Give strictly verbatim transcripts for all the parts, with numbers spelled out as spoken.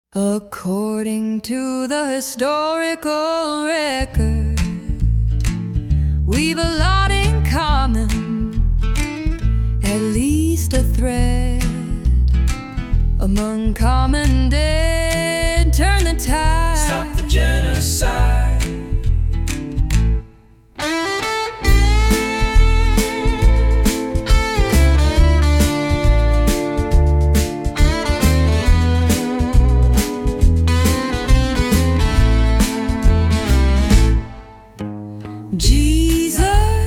According to the historical record, we've a lot in common, at least a thread among common dead. Turn the tide, stop the genocide. Jesus,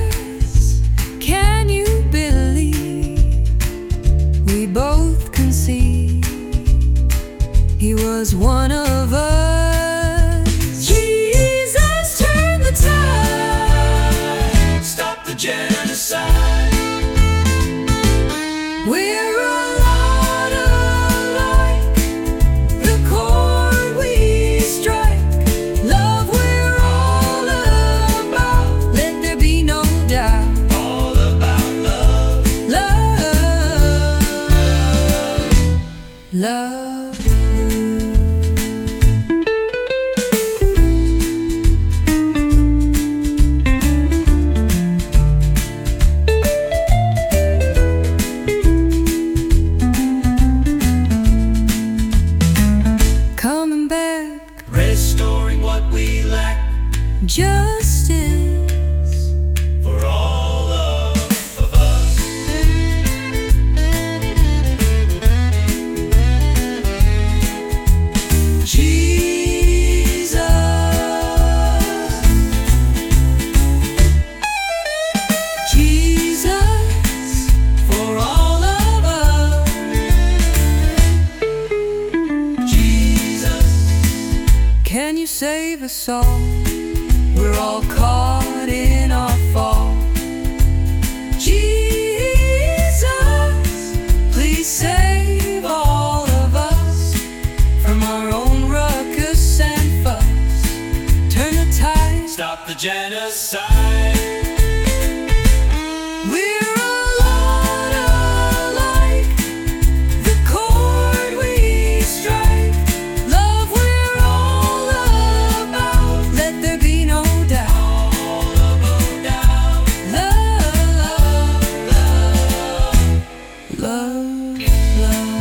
can you believe we both concede he was one of us? Jesus, turn the tide, Stop the genocide. We're a lot alike, the chord we strike, love we're all about, let there be no doubt. All about love. Love, love. Coming back, Restoring what we lack justice for all of, of us. Jesus, Jesus, for all of us. Jesus, Can you save us all? We're all caught in our fall. Jesus, please save all of us from our own ruckus and fuss. Turn the tide, stop the genocide. we're a lot alike, the chord we strike, love we're all about, let there be no doubt. All about doubt. Love, love, love.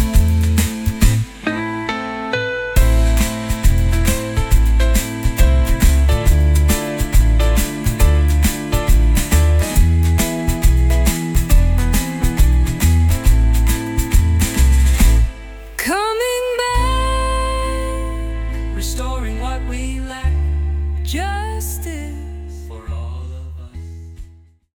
Coming back, Restoring what we lack. justice.